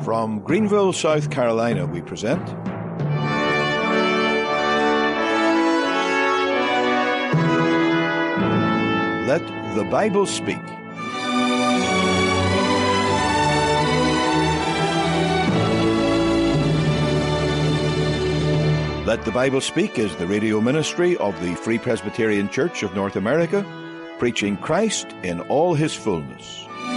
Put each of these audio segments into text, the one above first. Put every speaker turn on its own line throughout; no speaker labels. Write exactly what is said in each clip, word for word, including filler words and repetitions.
From Greenville, South Carolina, we present Let the Bible Speak. Let the Bible Speak is the radio ministry of the Free Presbyterian Church of North America, preaching Christ in all his fullness.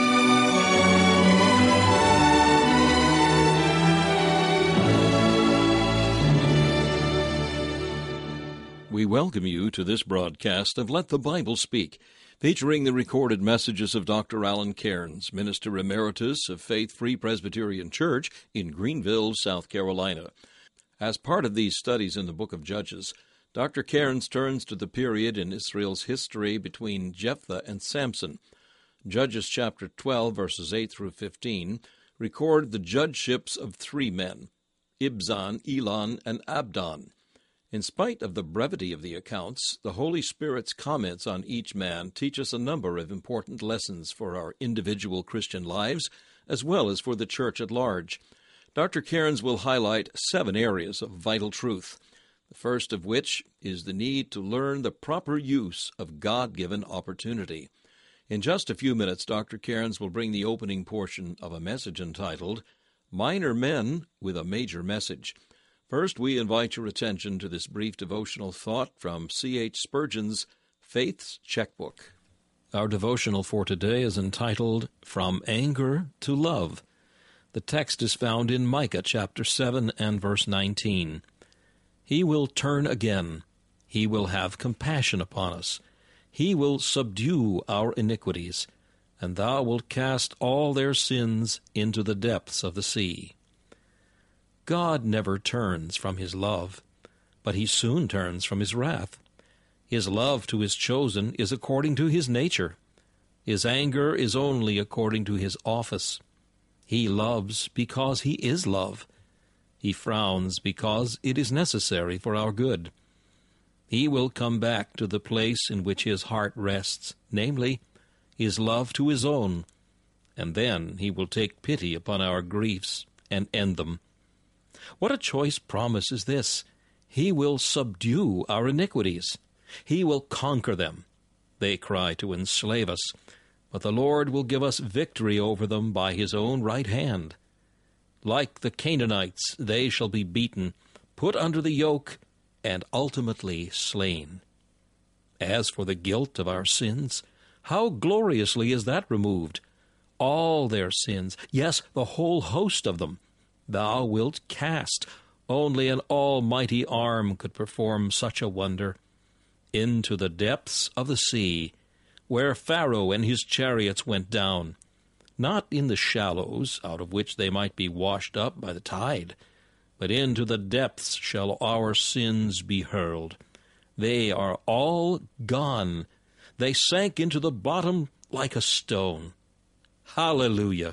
We welcome you to this broadcast of Let the Bible Speak, featuring the recorded messages of Doctor Alan Cairns, Minister Emeritus of Faith Free Presbyterian Church in Greenville, South Carolina. As part of these studies in the book of Judges, Doctor Cairns turns to the period in Israel's history between Jephthah and Samson. Judges chapter twelve, verses eight through fifteen, record the judgeships of three men, Ibzan, Elon, and Abdon. In spite of the brevity of the accounts, the Holy Spirit's comments on each man teach us a number of important lessons for our individual Christian lives, as well as for the church at large. Doctor Cairns will highlight seven areas of vital truth, the first of which is the need to learn the proper use of God-given opportunity. In just a few minutes, Doctor Cairns will bring the opening portion of a message entitled, Minor Men with a Major Message. First, we invite your attention to this brief devotional thought from C H Spurgeon's Faith's Checkbook. Our devotional for today is entitled, From Anger to Love. The text is found in Micah chapter seven and verse nineteen. He will turn again. He will have compassion upon us. He will subdue our iniquities, and thou wilt cast all their sins into the depths of the sea. God never turns from his love, but he soon turns from his wrath. His love to his chosen is according to his nature. His anger is only according to his office. He loves because he is love. He frowns because it is necessary for our good. He will come back to the place in which his heart rests, namely, his love to his own, and then he will take pity upon our griefs and end them. What a choice promise is this! He will subdue our iniquities. He will conquer them. They cry to enslave us, but the Lord will give us victory over them by his own right hand. Like the Canaanites, they shall be beaten, put under the yoke, and ultimately slain. As for the guilt of our sins, how gloriously is that removed! All their sins, yes, the whole host of them, thou wilt cast. Only an almighty arm could perform such a wonder. Into the depths of the sea, where Pharaoh and his chariots went down, not in the shallows, out of which they might be washed up by the tide, but into the depths shall our sins be hurled. They are all gone. They sank into the bottom like a stone. Hallelujah!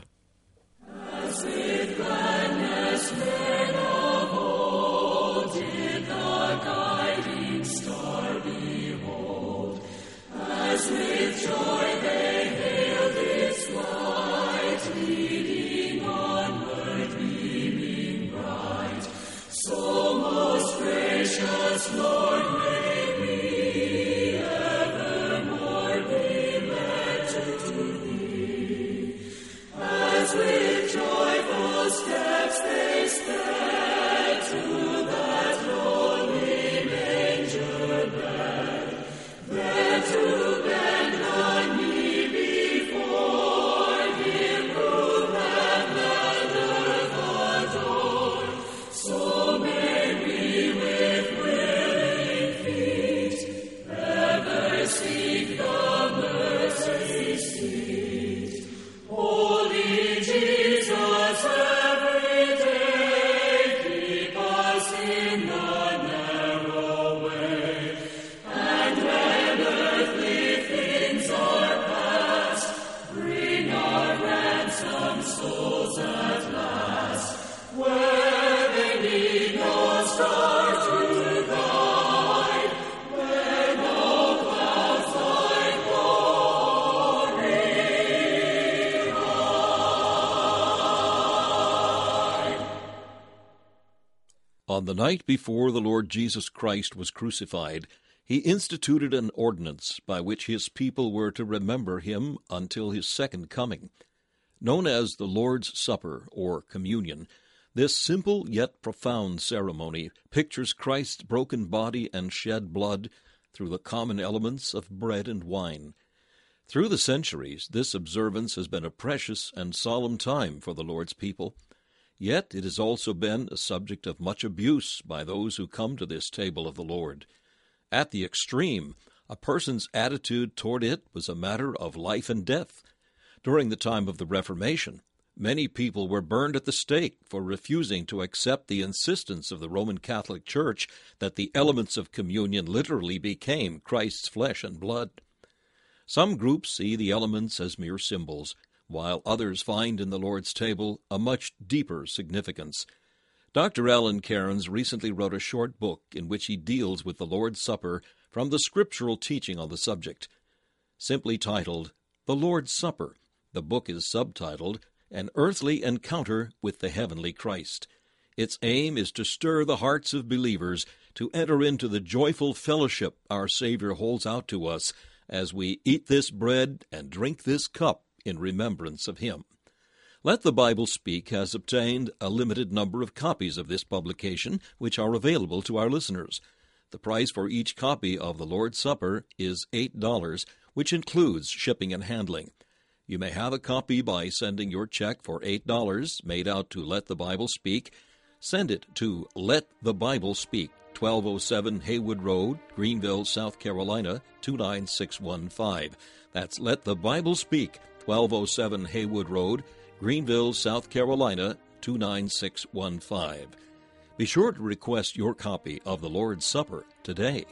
Holy Jesus, every day.
On the night before the Lord Jesus Christ was crucified, he instituted an ordinance by which his people were to remember him until his second coming. Known as the Lord's Supper, or Communion, this simple yet profound ceremony pictures Christ's broken body and shed blood through the common elements of bread and wine. Through the centuries, this observance has been a precious and solemn time for the Lord's people. Yet it has also been a subject of much abuse by those who come to this table of the Lord. At the extreme, a person's attitude toward it was a matter of life and death. During the time of the Reformation, many people were burned at the stake for refusing to accept the insistence of the Roman Catholic Church that the elements of communion literally became Christ's flesh and blood. Some groups see the elements as mere symbols, while others find in the Lord's table a much deeper significance. Doctor Alan Cairns recently wrote a short book in which he deals with the Lord's Supper from the scriptural teaching on the subject. Simply titled, The Lord's Supper, the book is subtitled, An Earthly Encounter with the Heavenly Christ. Its aim is to stir the hearts of believers to enter into the joyful fellowship our Savior holds out to us as we eat this bread and drink this cup in remembrance of Him. Let the Bible Speak has obtained a limited number of copies of this publication, which are available to our listeners. The price for each copy of the Lord's Supper is eight dollars, which includes shipping and handling. You may have a copy by sending your check for eight dollars made out to Let the Bible Speak. Send it to Let the Bible Speak, twelve oh seven Haywood Road, Greenville, South Carolina, two nine six one five. That's Let the Bible Speak, twelve oh seven Haywood Road, Greenville, South Carolina, two nine six one five. Be sure to request your copy of the Lord's Supper today.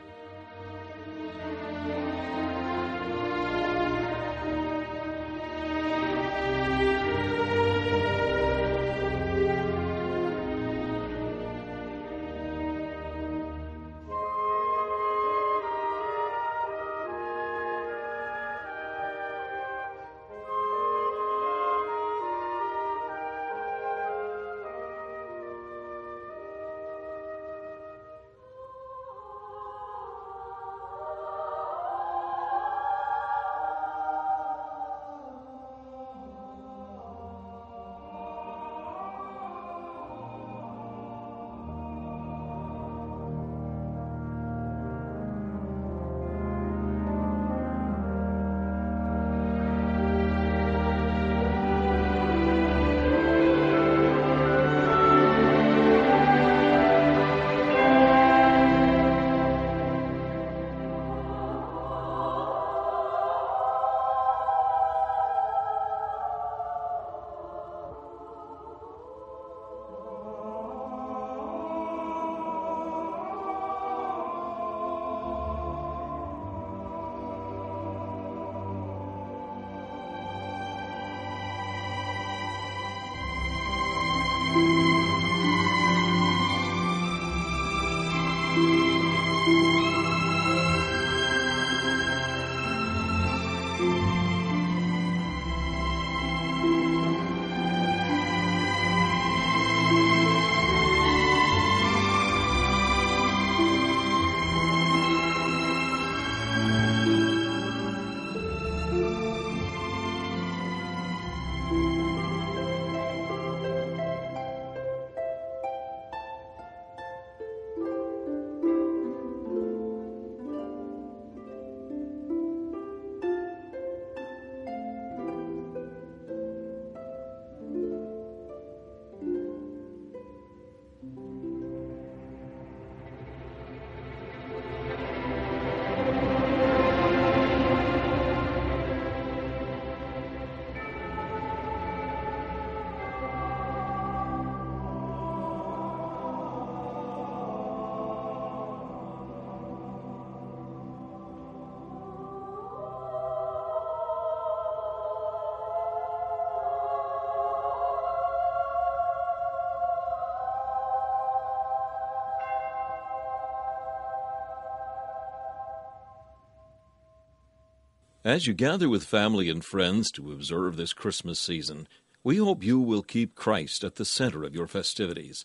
As you gather with family and friends to observe this Christmas season, we hope you will keep Christ at the center of your festivities.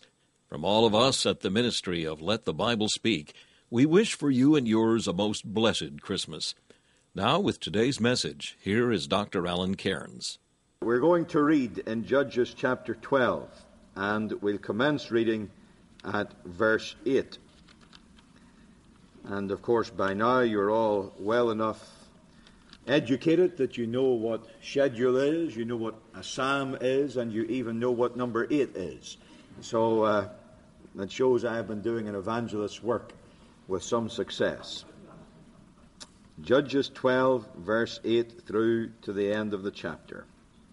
From all of us at the ministry of Let the Bible Speak, we wish for you and yours a most blessed Christmas. Now, with today's message, here is Doctor Alan Cairns.
We're going to read in Judges chapter twelve, and we'll commence reading at verse eight. And of course, by now you're all well enough educated that you know what schedule is, you know what a psalm is, and you even know what number eight is. So uh, that shows I have been doing an evangelist's work with some success. Judges twelve, verse eight through to the end of the chapter.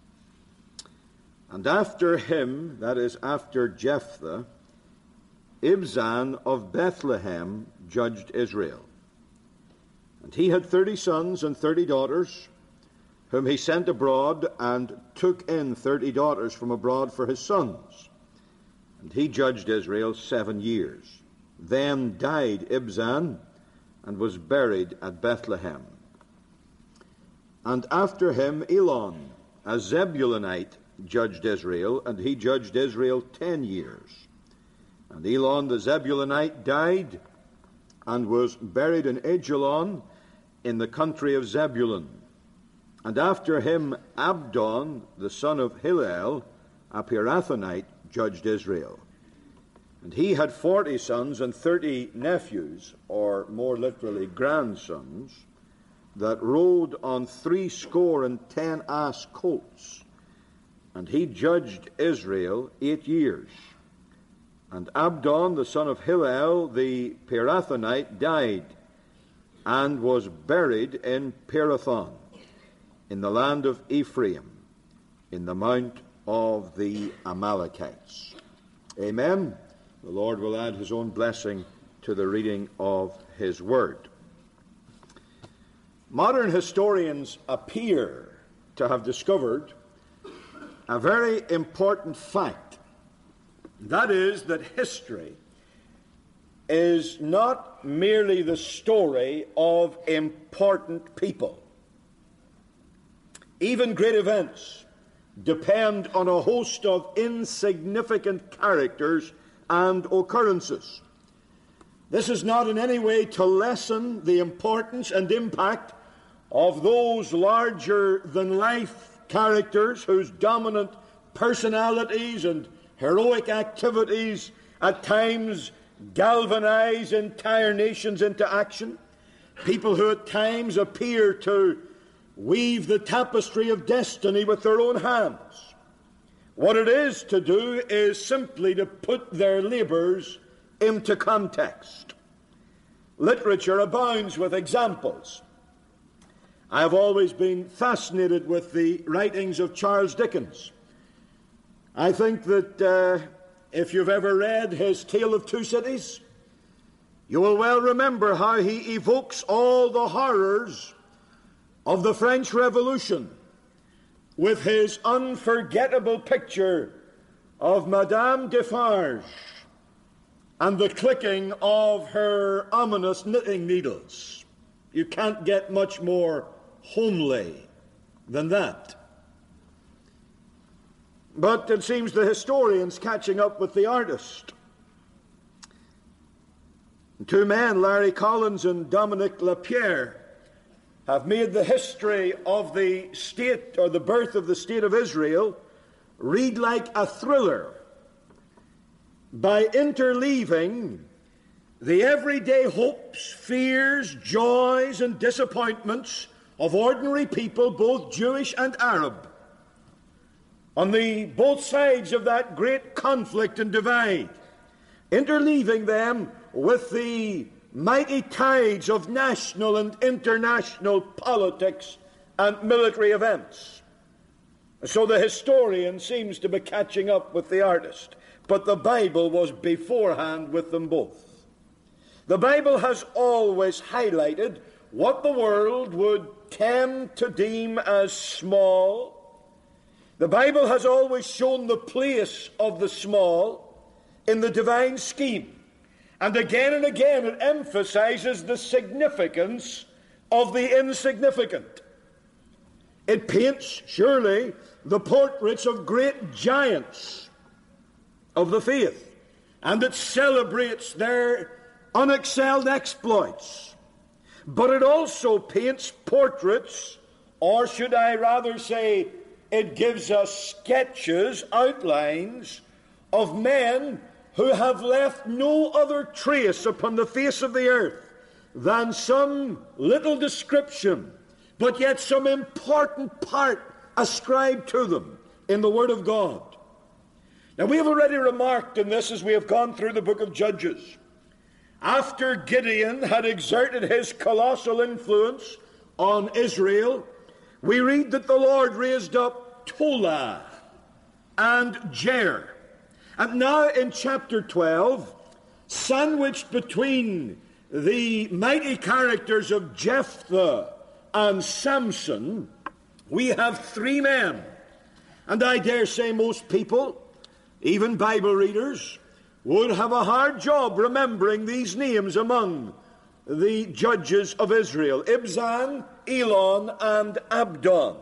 And after him, that is, after Jephthah, Ibzan of Bethlehem judged Israel. And he had thirty sons and thirty daughters, whom he sent abroad, and took in thirty daughters from abroad for his sons. And he judged Israel seven years. Then died Ibzan, and was buried at Bethlehem. And after him Elon, a Zebulunite, judged Israel, and he judged Israel ten years. And Elon the Zebulunite died, and was buried in Ajalon, in the country of Zebulun. And after him Abdon, the son of Hillel, a Pirathonite, judged Israel. And he had forty sons and thirty nephews, or more literally grandsons, that rode on threescore and ten ass colts. And he judged Israel eight years. And Abdon, the son of Hillel, the Pirathonite, died, and was buried in Pirathon, in the land of Ephraim, in the mount of the Amalekites. Amen. The Lord will add his own blessing to the reading of his word. Modern historians appear to have discovered a very important fact. That is, that history is not merely the story of important people. Even great events depend on a host of insignificant characters and occurrences. This is not in any way to lessen the importance and impact of those larger-than-life characters whose dominant personalities and heroic activities at times galvanize entire nations into action. People who at times appear to weave the tapestry of destiny with their own hands. What it is to do is simply to put their labors into context. Literature abounds with examples. I have always been fascinated with the writings of Charles Dickens. I think that uh, if you've ever read his Tale of Two Cities, you will well remember how he evokes all the horrors of the French Revolution with his unforgettable picture of Madame Defarge and the clicking of her ominous knitting needles. You can't get much more homely than that. But it seems the historian's catching up with the artist. Two men, Larry Collins and Dominic Lapierre, have made the history of the state, or the birth of the state of Israel, read like a thriller by interleaving the everyday hopes, fears, joys, and disappointments of ordinary people, both Jewish and Arab, on the both sides of that great conflict and divide, interleaving them with the mighty tides of national and international politics and military events. So the historian seems to be catching up with the artist, but the Bible was beforehand with them both. The Bible has always highlighted what the world would tend to deem as small. The Bible has always shown the place of the small in the divine scheme. And again and again it emphasizes the significance of the insignificant. It paints, surely, the portraits of great giants of the faith, and it celebrates their unexcelled exploits. But it also paints portraits, or should I rather say, it gives us sketches, outlines, of men who have left no other trace upon the face of the earth than some little description, but yet some important part ascribed to them in the Word of God. Now, we have already remarked in this as we have gone through the book of Judges. After Gideon had exerted his colossal influence on Israel, we read that the Lord raised up Tola and Jair. And now in chapter twelve, sandwiched between the mighty characters of Jephthah and Samson, we have three men. And I dare say most people, even Bible readers, would have a hard job remembering these names among the judges of Israel: Ibzan, Elon, and Abdon.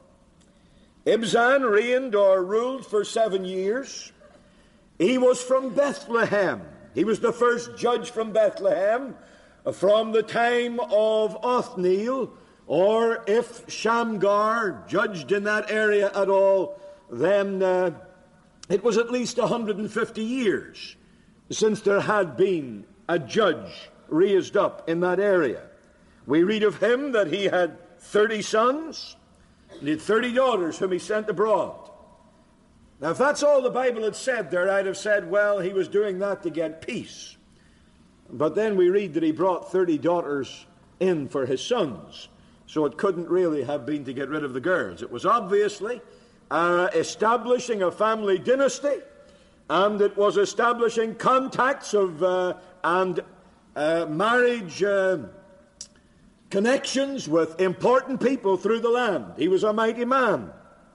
Ibzan reigned or ruled for seven years. He was from Bethlehem. He was the first judge from Bethlehem from the time of Othniel, or if Shamgar judged in that area at all, then uh, it was at least one hundred fifty years since there had been a judge raised up in that area. We read of him that he had thirty sons, and he had thirty daughters whom he sent abroad. Now, if that's all the Bible had said there, I'd have said, well, he was doing that to get peace. But then we read that he brought thirty daughters in for his sons, so it couldn't really have been to get rid of the girls. It was obviously uh, establishing a family dynasty, and it was establishing contacts of uh, and uh, marriage uh, connections with important people through the land. He was a mighty man.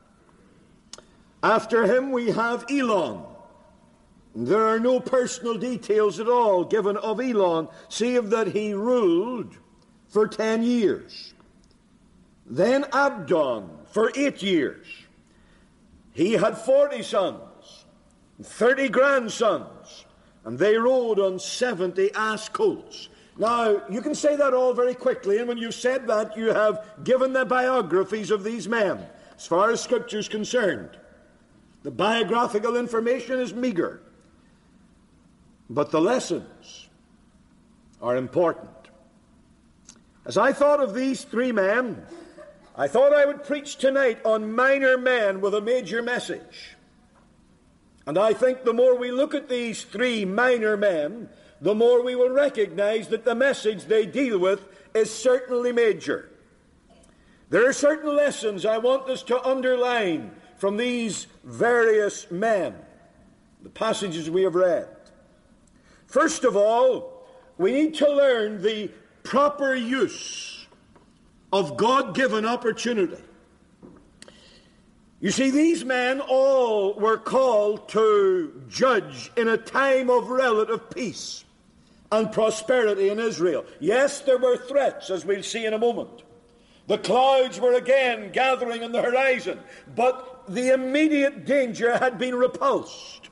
After him we have Elon. There are no personal details at all given of Elon, save that he ruled for ten years. Then Abdon for eight years. He had forty sons, thirty grandsons, and they rode on seventy ass colts. Now, you can say that all very quickly, and when you've said that, you have given the biographies of these men, as far as Scripture is concerned. The biographical information is meager, but the lessons are important. As I thought of these three men, I thought I would preach tonight on minor men with a major message. And I think the more we look at these three minor men, the more we will recognize that the message they deal with is certainly major. There are certain lessons I want us to underline from these various men, the passages we have read. First of all, we need to learn the proper use of God-given opportunity. You see, these men all were called to judge in a time of relative peace and prosperity in Israel. Yes, there were threats, as we'll see in a moment. The clouds were again gathering on the horizon, but the immediate danger had been repulsed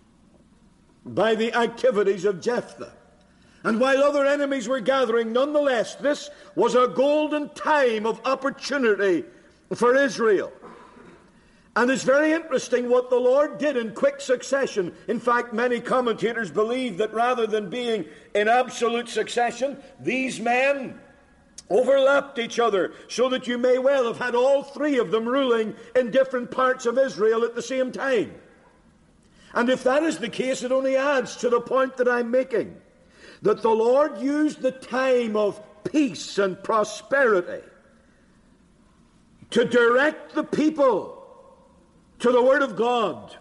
by the activities of Jephthah. And while other enemies were gathering, nonetheless, this was a golden time of opportunity for Israel. And it's very interesting what the Lord did in quick succession. In fact, many commentators believe that rather than being in absolute succession, these men overlapped each other, so that you may well have had all three of them ruling in different parts of Israel at the same time. And if that is the case, it only adds to the point that I'm making, that the Lord used the time of peace and prosperity to direct the people to the Word of God.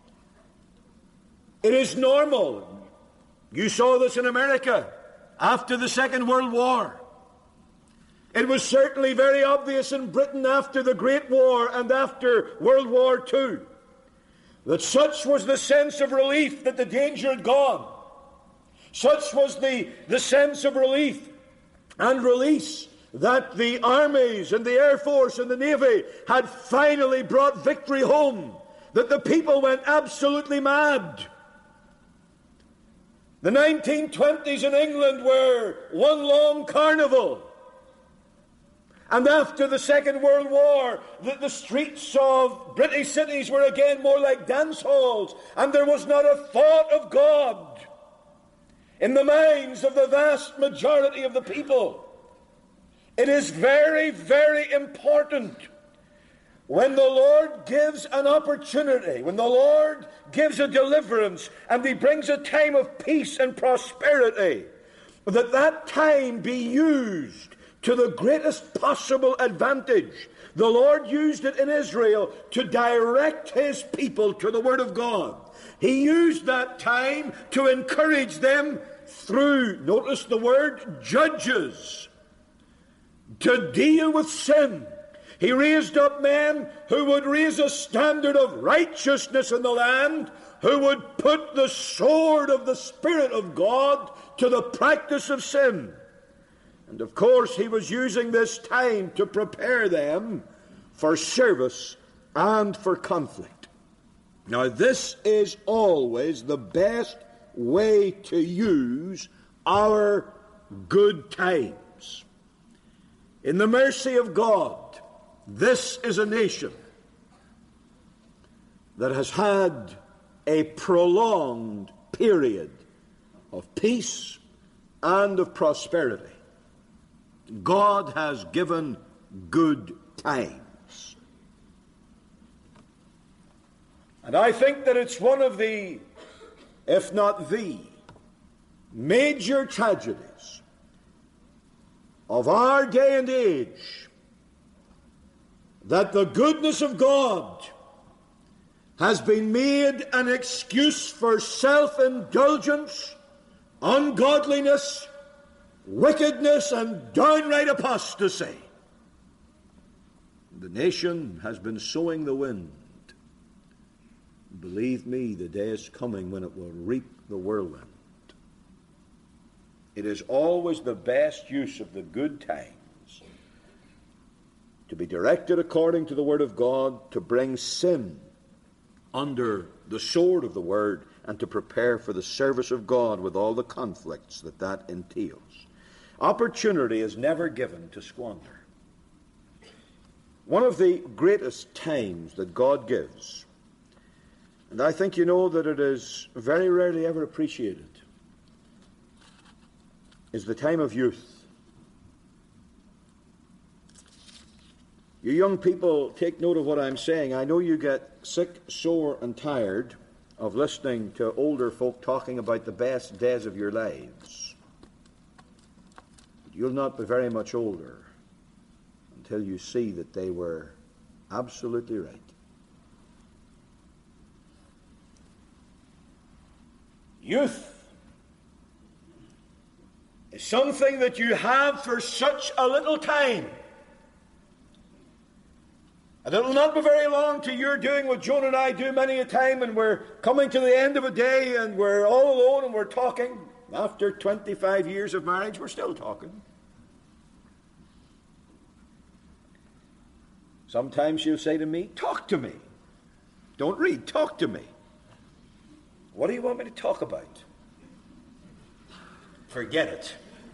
It is normal. You saw this in America after the Second World War. It was certainly very obvious in Britain after the Great War and after World War Two that such was the sense of relief that the danger had gone. Such was the, the sense of relief and release that the armies and the Air Force and the Navy had finally brought victory home, that the people went absolutely mad. The nineteen twenties in England were one long carnival. And after the Second World War, the, the streets of British cities were again more like dance halls, and there was not a thought of God in the minds of the vast majority of the people. It is very, very important when the Lord gives an opportunity, when the Lord gives a deliverance, and He brings a time of peace and prosperity, that that time be used to the greatest possible advantage. The Lord used it in Israel to direct His people to the Word of God. He used that time to encourage them through, notice the word, judges, to deal with sin. He raised up men who would raise a standard of righteousness in the land, who would put the sword of the Spirit of God to the practice of sin. And of course, He was using this time to prepare them for service and for conflict. Now, this is always the best way to use our good times. In the mercy of God, this is a nation that has had a prolonged period of peace and of prosperity. God has given good times. And I think that it's one of the, if not the, major tragedies of our day and age that the goodness of God has been made an excuse for self-indulgence, ungodliness, wickedness, and downright apostasy. The nation has been sowing the wind. Believe me, the day is coming when it will reap the whirlwind. It is always the best use of the good times to be directed according to the Word of God, to bring sin under the sword of the Word, and to prepare for the service of God with all the conflicts that that entails. Opportunity is never given to squander. One of the greatest times that God gives, and I think you know that it is very rarely ever appreciated, is the time of youth. You young people, take note of what I'm saying. I know you get sick, sore, and tired of listening to older folk talking about the best days of your lives. You'll not be very much older until you see that they were absolutely right. Youth is something that you have for such a little time. And it'll not be very long till you're doing what Joan and I do many a time, and we're coming to the end of a day and we're all alone and we're talking. After twenty-five years of marriage, we're still talking. Sometimes she'll say to me, talk to me. Don't read, talk to me. What do you want me to talk about? Forget it.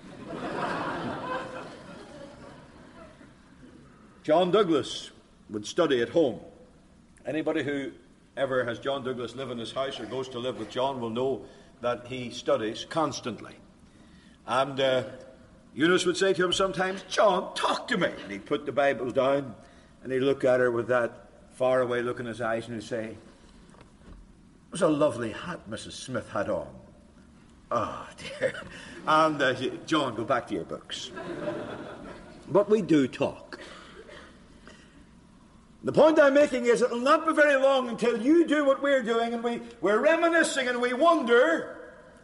John Douglas would study at home. Anybody who ever has John Douglas live in his house or goes to live with John will know that he studies constantly. And uh, Eunice would say to him sometimes, John, talk to me. And he'd put the Bible down and he'd look at her with that faraway look in his eyes and he'd say, it was a lovely hat Missus Smith had on. Oh, dear. And uh, John, go back to your books. But we do talk. The point I'm making is it will not be very long until you do what we're doing and we, we're reminiscing and we wonder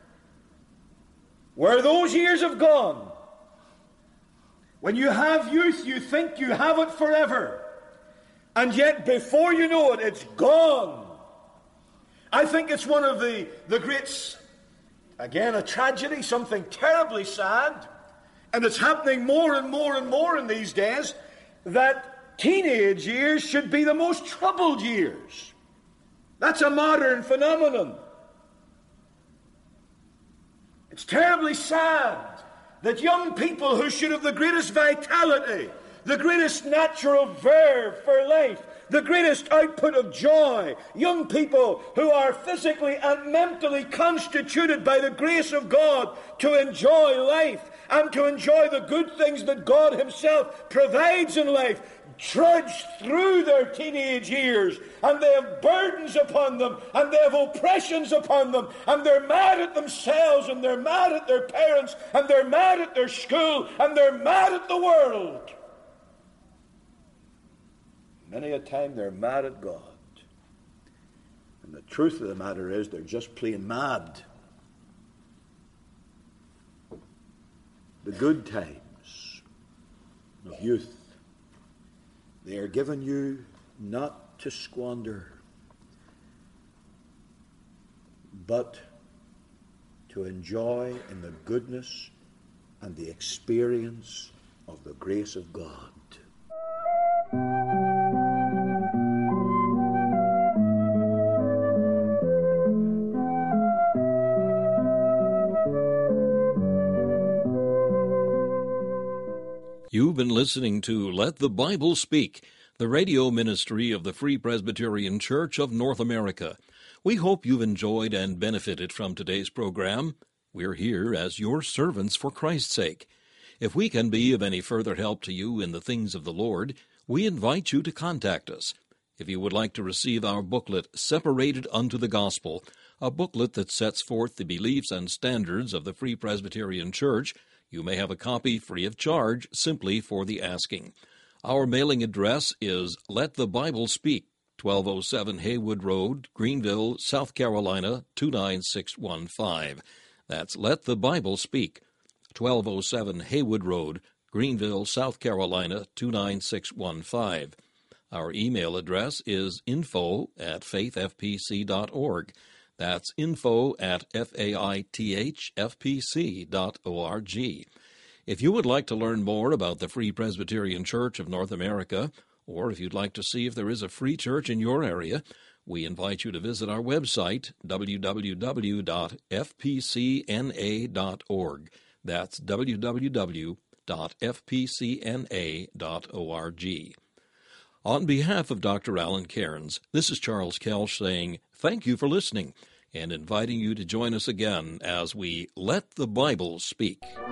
where those years have gone. When you have youth, you think you have it forever. And yet, before you know it, it's gone. I think it's one of the, the great, again, a tragedy, something terribly sad, and it's happening more and more and more in these days, that teenage years should be the most troubled years. That's a modern phenomenon. It's terribly sad that young people who should have the greatest vitality, the greatest natural verve for life, the greatest output of joy, young people who are physically and mentally constituted by the grace of God to enjoy life and to enjoy the good things that God Himself provides in life, trudge through their teenage years, and they have burdens upon them, and they have oppressions upon them, and they're mad at themselves, and they're mad at their parents, and they're mad at their school, and they're mad at the world. Many a time they're mad at God. And the truth of the matter is they're just plain mad. The good times of youth, they are given you not to squander, but to enjoy in the goodness and the experience of the grace of God.
You've been listening to Let the Bible Speak, the radio ministry of the Free Presbyterian Church of North America. We hope you've enjoyed and benefited from today's program. We're here as your servants for Christ's sake. If we can be of any further help to you in the things of the Lord, we invite you to contact us. If you would like to receive our booklet, Separated Unto the Gospel, a booklet that sets forth the beliefs and standards of the Free Presbyterian Church, you may have a copy free of charge simply for the asking. Our mailing address is Let the Bible Speak, twelve oh seven Haywood Road, Greenville, South Carolina, two nine six one five. That's Let the Bible Speak, twelve oh seven Haywood Road, Greenville, South Carolina, two nine six one five. Our email address is info at faith f p c dot org. That's info at faithfpc dot org. If you would like to learn more about the Free Presbyterian Church of North America, or if you'd like to see if there is a free church in your area, we invite you to visit our website, w w w dot f p c n a dot org. That's w w w dot f p c n a dot org. On behalf of Doctor Alan Cairns, this is Charles Kelch saying thank you for listening and inviting you to join us again as we Let the Bible Speak.